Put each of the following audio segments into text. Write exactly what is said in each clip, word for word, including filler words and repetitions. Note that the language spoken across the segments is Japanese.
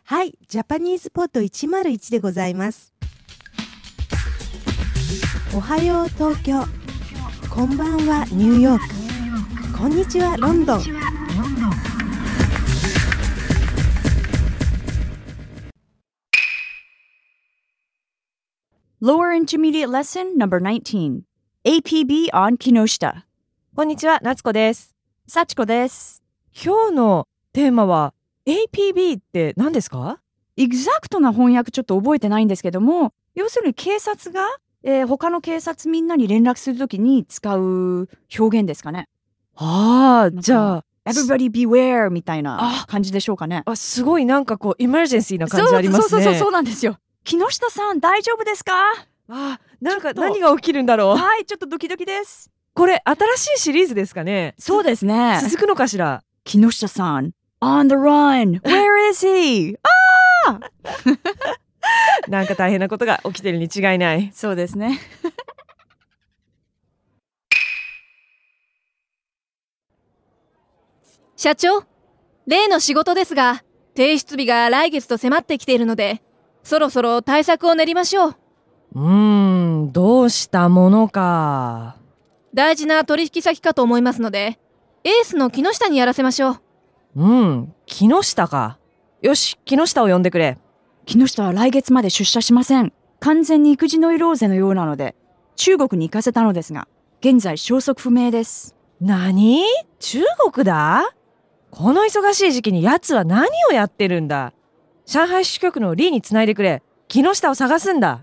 はい、ジャパニーズポットいちまるいちでございます。おはよう東京、こんばんはニューヨーク、こんにちはロンドン。 Lower Intermediate Lesson Number nineteen エーピービー on 木下。 こんにちは、夏子です。 幸子です。 今日のテーマは エーピービー って何ですか？ エグザクトな翻訳ちょっと覚えてないんですけども、要するに警察が、えー、他の警察みんなに連絡するときに使う表現ですかね。 ああ、じゃあ Everybody beware みたいな感じでしょうかね。 あ、すごいなんかこうエマージェンシーな感じありますね。 そうそうそうそうなんですよ。木下さん大丈夫ですか？ あ、なんか何が起きるんだろう。 はい、ちょっとドキドキです。 これ新しいシリーズですかね？ そうですね。 続くのかしら？ 木下さん On the run Where is he? あーなんか大変なことが起きてるに違いない。 そうですね。 社長、例の仕事ですが、提出日が来月と迫ってきているので、そろそろ対策を練りましょう。 うーん、どうしたものか。 大事な取引先かと思いますので、エースの木下にやらせましょう。 うん、木下か。よし、木下を呼んでくれ。 木下は来月まで出社しません。完全に育児ノイローゼのようなので、中国に行かせたのですが、現在消息不明です。 何？中国だ？この忙しい時期に奴は何をやってるんだ？上海支局のリーにつないでくれ。木下を探すんだ。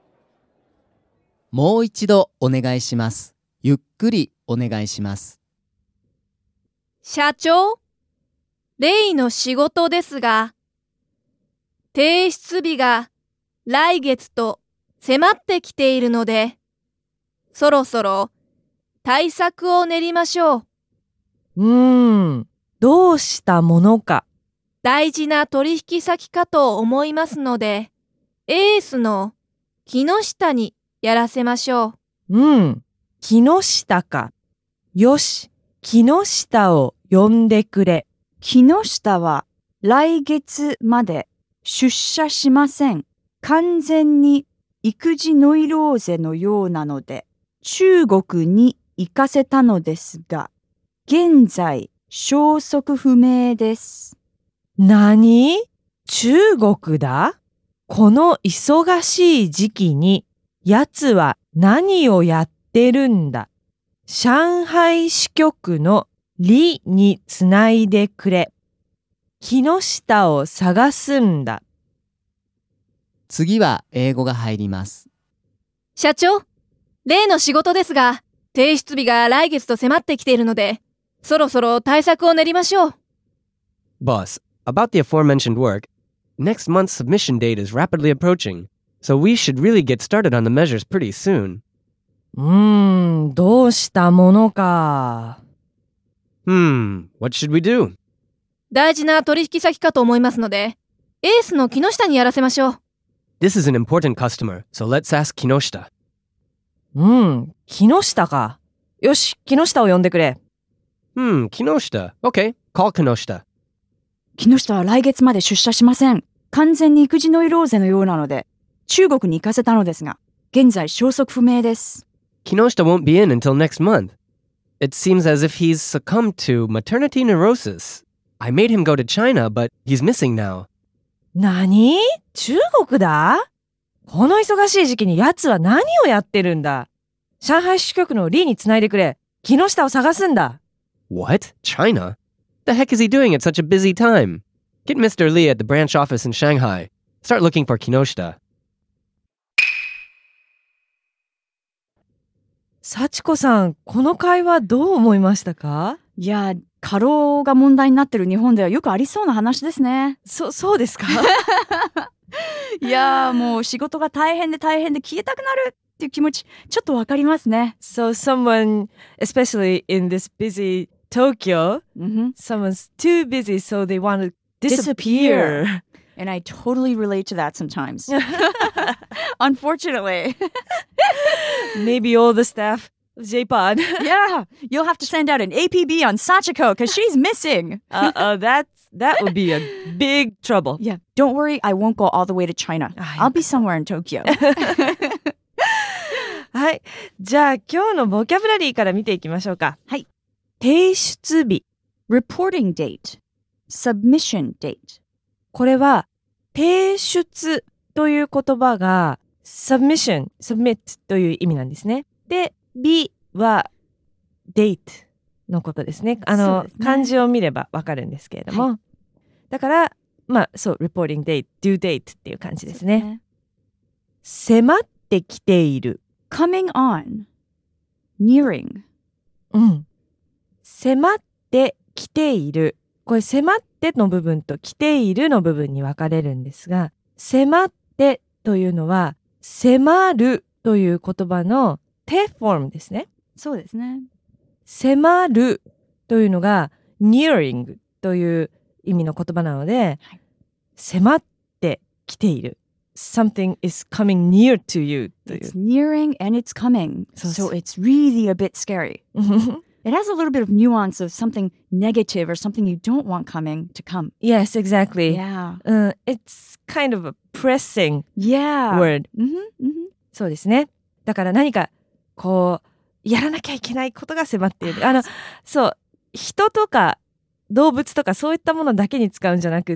もう一度お願いします。ゆっくりお願いします。 社長、例の仕事ですが、提出日が来月と迫ってきているので、そろそろ対策を練りましょう。 うーん、どうしたものか。 大事な取引先かと思いますので、エースの木下にやらせましょう。うん、木下か。よし、木下を呼んでくれ。 木下は来月まで出社しません。完全に育児ノイローゼのようなので、中国に行かせたのですが、現在消息不明です。 何？中国だ？この忙しい時期に、奴は何をやってるんだ？上海支局のリにつないでくれ。木下を探すんだ。 次は英語が入ります。 社長、例の仕事ですが、提出日が来月と迫ってきているので、そろそろ対策を練りましょう。 Boss, about the aforementioned work, next month's submission date is rapidly approaching, so we should really get started on the measures pretty soon. うーん、どうしたものか。 Hmm, what should we do? 大事な取引先かと思いますので、エースの木下にやらせましょう。 This is an important customer, so let's ask Kinoshita. うん、木下か。よし、木下を呼んでくれ。 Hmm, Kinoshita. Okay, call Kinoshita. 木下は来月まで出社しません。完全に育児ノイローゼのようなので、中国に行かせたのですが、現在消息不明です。 Kinoshita won't be in until next month. It seems as if he's succumbed to maternity neurosis. I made him go to China, but he's missing now. 何？中国だ？この忙しい時期に奴は何をやってるんだ？上海支局のリーにつないでくれ。木下を探すんだ。 What? China? The heck is he doing at such a busy time? Get Mister Li at the branch office in Shanghai. Start looking for Kinoshita. 幸子さん、この会話どう思いましたか？ いや、過労が問題になってる日本ではよくありそうな話ですね。 そ、そうですか？ いやー、もう仕事が大変で大変で消えたくなるっていう気持ち、ちょっとわかりますね。 So someone, especially in this busy Tokyo, mm-hmm. someone's too busy, so they want to disappear. disappear. And I totally relate to that sometimes. Unfortunately. Maybe all the staff J-Pod. Yeah, you'll have to send out an A P B on Sachiko because she's missing. uh, uh, that's, that would be a big trouble. Yeah, don't worry, I won't go all the way to China. Ah, I'll be somewhere in Tokyo. はい。じゃあ今日のボキャブラリーから見ていきましょうか。 はい。 提出日。 Reporting date, submission date. これは提出という言葉が submission, submit という意味なんですね。で、日は date のことですね。あの、 そうですね。 漢字を見ればわかるんですけれども。 はい、 だから、まあそう、reporting date, due date っていう感じですね。迫ってきている。 Coming on, nearing. うん。迫ってきている。これ迫っての部分と来ているの部分に分かれるんですが、迫ってというのは迫るという言葉の手フォームですね。 そうですね。 迫るというのが nearing という意味の言葉なので、はい、迫ってきている。Something is coming near to you という。 It's nearing and it's coming. So it's really a bit scary. It has a little bit of nuance of something negative or something you don't want coming to come. Yes, exactly. Yeah. Uh, it's kind of a pressing yeah. word. Mm-hmm, mm-hmm. そうですね。だから何かこうやらなきゃいけないことが迫っている。あの、そう、人とか動物とかそういったものだけに使うんじゃなくって、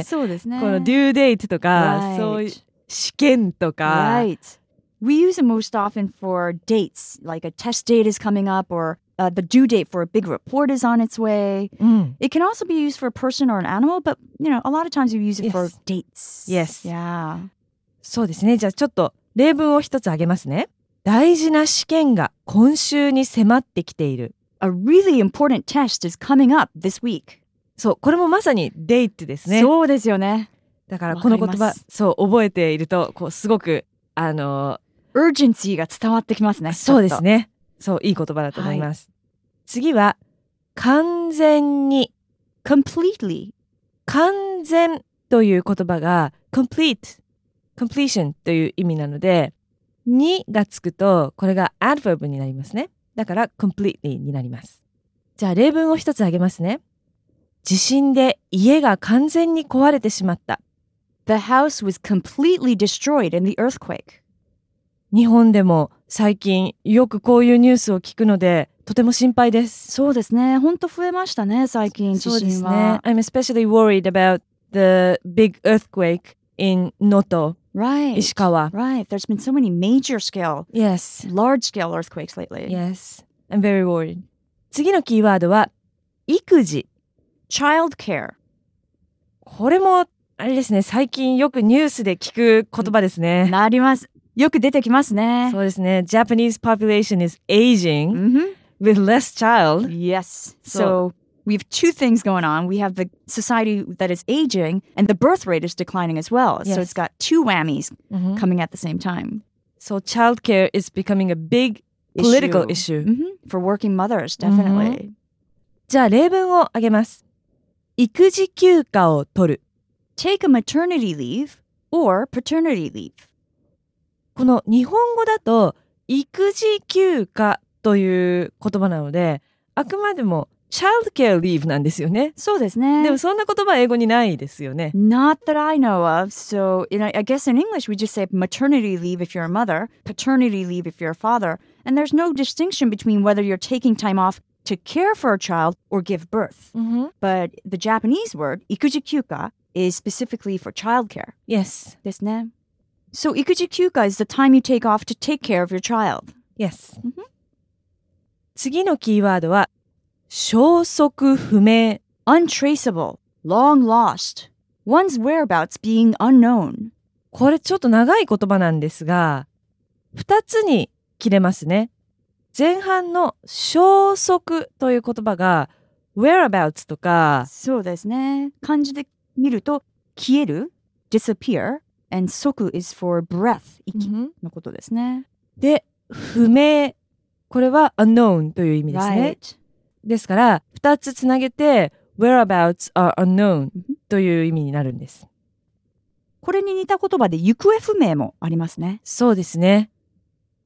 そうですね。 この due date とか、 right. そういう試験とか。 Right. We use it most often for dates, like a test date is coming up or uh, the due date for a big report is on its way. うん、 It can also be used for a person or an animal, but you know, a lot of times we use it yes. for dates. Yes. Yeah. そうですね。じゃあちょっと例文を一つ挙げますね。大事な試験が今週に迫ってきている。 A really important test is coming up this week. そう、これもまさに date ですね。 そうですよね。 だからこの言葉、そう覚えているとこうすごくあの urgency が伝わってきますね。 そうですね。そういい言葉だと思います。はい、次は完全に completely 完全という言葉が complete completion という意味なのでにがつくとこれが adverb になりますね。だから completely になります。じゃあ例文を一つ挙げますね。地震で家が完全に壊れてしまった。 The house was completely destroyed in the earthquake. 日本でも最近よくこういうニュースを聞くのでとても心配です。 そうですね。本当増えましたね、最近地震は。そうですね。 I'm especially worried about the big earthquake in Noto, right. 石川。 Right. There's been so many major scale, yes. large scale earthquakes lately. Yes. I'm very worried. 次のキーワードは育児。 Child care. これもあれですね、最近よくニュースで聞く言葉ですね。 なります。よく出てきますね。 そうですね。Japanese population is aging、 mm-hmm. with less child. Yes. So, so we have two things going on. We have the society that is aging and the birth rate is declining as well. Yes. So it's got two whammies mm-hmm. coming at the same time. So childcare is becoming a big political issue. issue.、Mm-hmm. For working mothers, definitely.、Mm-hmm. じゃあ例文を挙げます。育児休暇を取る。 Take a maternity leave or paternity leave. この日本語だと育児休暇という言葉なのであくまでも childcare leave なんですよね。 そうですね。 でもそんな言葉英語にないですよね。 Not that I know of. So, you know, I guess in English we just say maternity leave if you're a mother, paternity leave if you're a father, and there's no distinction between whether you're taking time off to care for a child or give birth. Mm-hmm. But the Japanese word, ikujikyuka, is specifically for childcare. Yes. ですね。So, 育児休暇 is the time you take off to take care of your child. Yes. Mm-hmm. 次のキーワードは消息不明 untraceable, long lost, one's whereabouts being unknown. これちょっと長い言葉なんですがふたつに切れますね。前半の消息という言葉が whereabouts とかそうですね。漢字で見ると消える disappear and 即 is for breath 息のことですね。 で不明これは unknown という意味ですね。 Right. ですからふたつつなげて whereabouts are unknown という意味になるんです。 これに似た言葉で行方不明もありますね。 そうですね。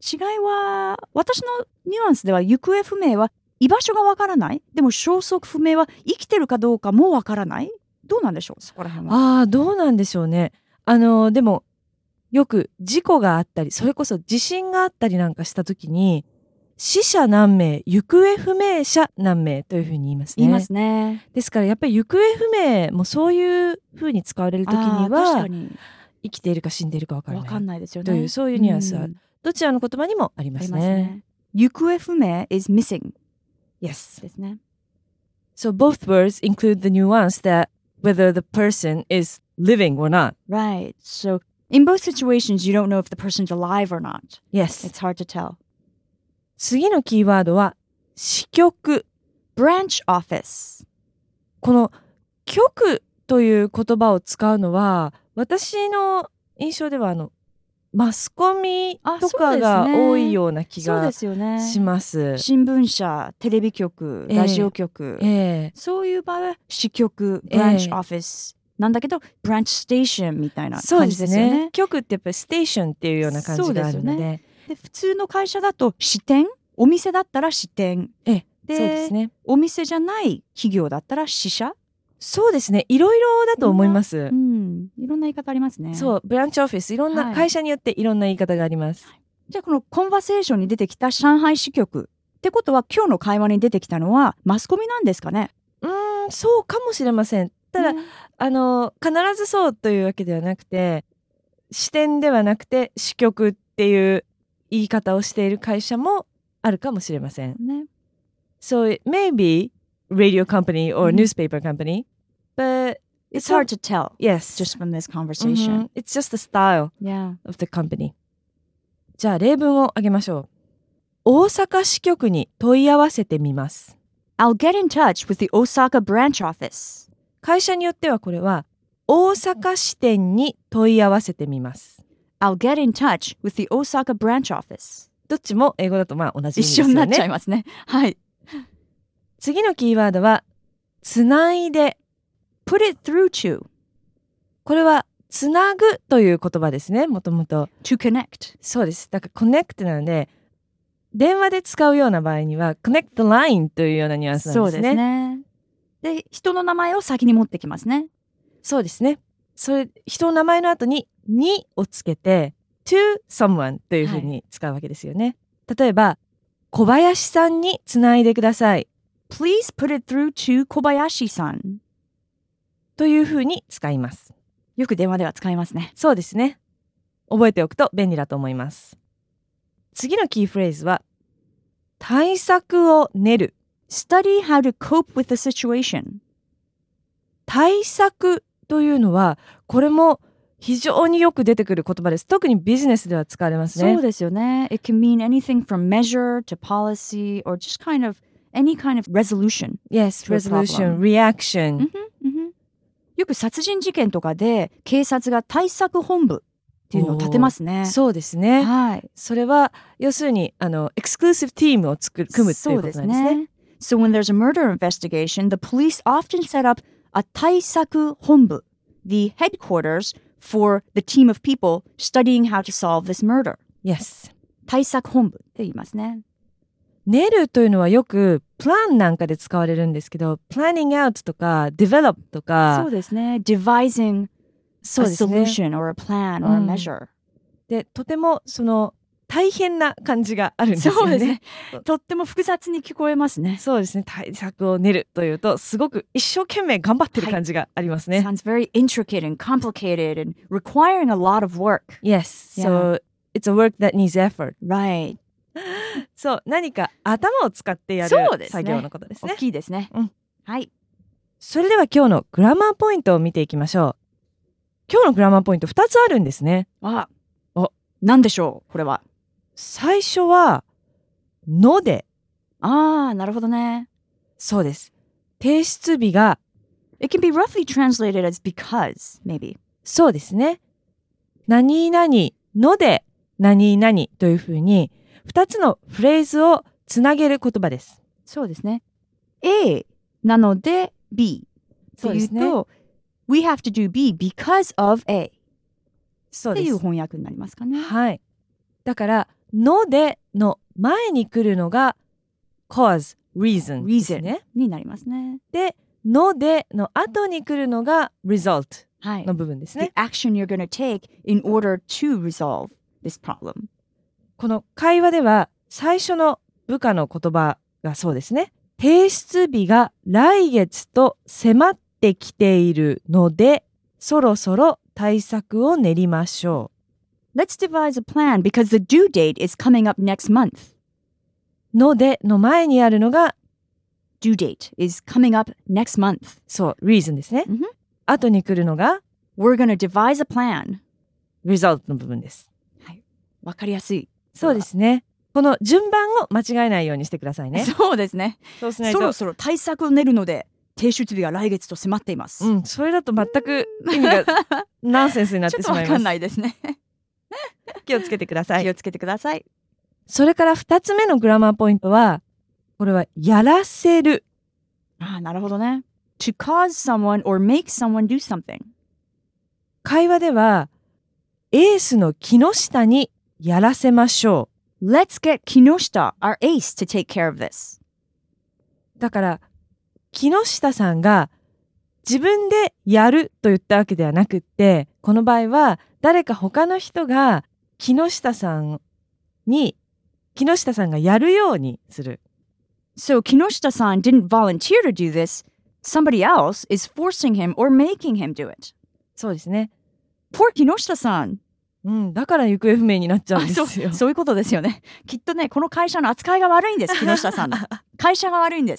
違いは、私のニュアンスでは行方不明は居場所がわからない。でも消息不明は生きてるかどうかもわからない。どうなんでしょう、そこら辺は。 ああ、どうなんでしょうね。あの、でも、よく事故があったり、それこそ地震があったりなんかしたときに、死者何名、行方不明者何名というふうに言いますね。 言いますね。 ですからやっぱり行方不明もそういうふうに使われるときにあー確はかに生きているか死んでいるか分からわないかんないですよね。 というそういうニュアンスはうんどちらの言葉にもありまありすね。 ますね。行方不明 is missing Yes. ですね。 So both words include the nuance that whether the person is living or not. Right. So in both situations you don't know if the person's alive or not. Yes. It's hard to tell. 次のキーワードは支局。 Branch office. この局という言葉を使うのは私の印象ではあのマスコミとかが多いような気そうがですよね。 します。 新聞社、テレビ局、 ええラジオ局、 ええそういう場合は支局、 ええブランチオフィスなんだけど、ブランチステーションみたいなそう感じですね。 ですよね。 局ってやっぱりステーションっていうような感じがあるので、 そうですよで普通の会社だと支店、お店だったら支店、 ええでそうですね。 お店じゃない企業だったら支社、 そうですね。いろいろだと思いますう。ん、いろんな言い方ありますね。 そう、ブランチオフィス、いろんはない会社によっていろんな言い方があります。 じゃあこのコンバセーションに出てきた上海支局ってことは今日の会話に出てきたのはマスコミなんですかね。 うーん、そうかもしれません。ただ、 ねあの必ずそうというわけではなくて、支店ではなくて支局っていう言い方をしている会社もあるかもしれません。 ね So it may be radio company or Mhm. newspaper company, but It's hard to tell yes, just from this conversation. Mhm. It's just the style Yeah. of the company. じゃあ例文を挙げましょう。大阪支局に問い合わせてみます。 I'll get in touch with the Osaka branch office. 会社によってはこれは大阪支店に問い合わせてみます。 I'll get in touch with the Osaka branch office. どっちも英語だとまあ同じ意味ですよね。 一緒になっちゃいますね。はい。 次のキーワードはつないで。 Put it through to. これはつなぐという言葉ですね。もともと。 To connect. そうです。だから connect なので電話で使うような場合には connect the line というようなニュアンスなんですね。 そうですね。で、人の名前を先に持ってきますね。 そうですね。それ人の名前の後ににをつけて to someone というふうに使うわけですよね。例えば小林さんにつないでください Please put it through to Kobayashi-san. というふうに使います。 よく電話では使いますね。 そうですね。覚えておくと便利だと思います。次のキーフレーズは対策を練る。 Study how to cope with the situation. 対策というのはこれも非常によく出てくる言葉です。特にビジネスでは使われますね。 そうですよね。It can mean anything from measure to policy or just kind of any kind of resolution. Yes, to a resolution, problem. reaction. うんふんうんふんよく殺人事件とかで警察が対策本部っていうのを立てますね。 そうですね。 はい。 それは要するにあのエクスクルーシブチームを作る組むっていうことなんですね。 So when there's a murder investigation, the police often set up a 対策本部, the headquarters for the team of people studying how to solve this murder. Yes. 対策本部って言いますね。 練るというのはよくプランなんかで使われるんですけど、planning out とか develop とか、 そうですね。devising そう a ですね。 solution or a plan or a うん measure. で、とてもその大変な感じがあるんですよね。 そうですね。とっても複雑に聞こえますね。 そうですね。対策を練るというと、すごく一生懸命頑張ってる感じがありますね。 Sounds very intricate and complicated and requiring a lot of work. Yes. So it's a work that needs effort. Right. そう、何か頭を使ってやるそうですね作業のことですね大。きいですね。 うんはい。 それでは今日のグラマーポイントを見ていきましょう。今日のグラマーポイントふたつあるんですね。 あ、 お、 なんでしょうこれは。 最初はので、 ああ、なるほどね。 そうです。提出日が It can be roughly translated as because, maybe. そうですね。何々ので何々というふうにふたつのフレーズをつなげる言葉です。 そうですね。A なので B っていうそうですねと、We have to do B because of A っていうそうです。 翻訳になりますかね。 はい。だからのでの前に来るのが cause, reason ですね。 になりますね。 で、のでの後に来るのが result はい。 の部分です The ね。 action you're going to take in order to resolve this problem. この会話では最初の部下の言葉がそうですね。提出日が来月と迫ってきているので、そろそろ対策を練りましょ Let's devise a plan because the due date is coming up next month. う。のでの前にあるのが、 Due date is coming up next month. そう、reason ですね。 うんふん後に来るのが We're going to devise a plan. result の部分です。 わかりやすい。 そうですね。この順番を間違えないようにしてくださいね。 そうですね。 そうしないと。 そろそろ対策を練るので、提出日が来月と迫っています。 うん、それだと全く意味がナンセンスになっちょてしまいます。 っとわかんないですね。 気をつけてください。 気をつけてください。 それから二つ目のグラマーポイントは、これはやらせる。 ああ、なるほどね。To cause someone or make someone do something. 会話では、エースの木下にやらせましょ Let's get Kinoshita, our ace, to take care of this. う。だから、木下さんが自分でやると言ったわけではなくって、この場合は誰か他の人が木下さんに、木下さんがやるようにする。 So Kinoshita-san didn't volunteer to do this. Somebody else is forcing him or making him do it. そうですね。 Poor Kinoshita-san. うん、だから行方不明になっちゃうんであそうすよ。 そういうことですよね。きっとね、この会社の扱いが悪いんです、木下さんの。会社が悪いんです。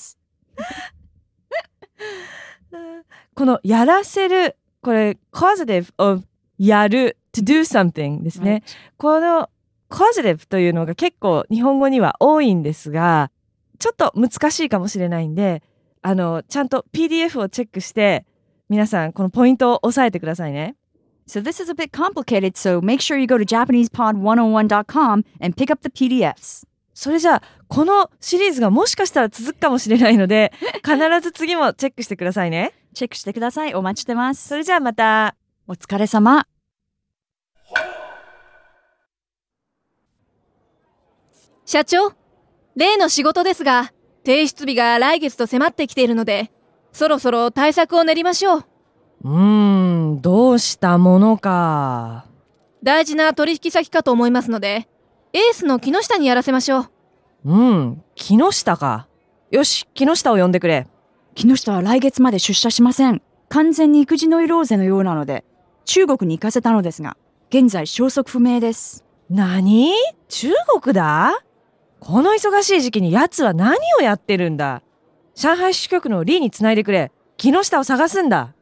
このやらせる、これ causative of やる to do something ですね。この causative というのが結構日本語には多いんですが、ちょっと難しいかもしれないんで、あのちゃんと ピーディーエフ をチェックして皆さんこのポイントを押さえてくださいね。 So this is a bit complicated, so make sure you go to japanese pod one oh one dot com and pick up the P D Fs. それじゃあこのシリーズがもしかしたら続くかもしれないので必ず次もチェックしてくださいね。 チェックしてください。お待ちしてます。 それじゃあまた。 お疲れ様。 社長、例の仕事ですが、提出日が来月と迫ってきているので、そろそろ対策を練りましょう。 うーん、どうしたものか。 大事な取引先かと思いますので、エースの木下にやらせましょう。 うん、木下か。よし、木下を呼んでくれ。 木下は来月まで出社しません。完全に育児ノイローゼのようなので、中国に行かせたのですが、現在消息不明です。 何？中国だ？この忙しい時期に奴は何をやってるんだ？上海支局のリーにつないでくれ。木下を探すんだ。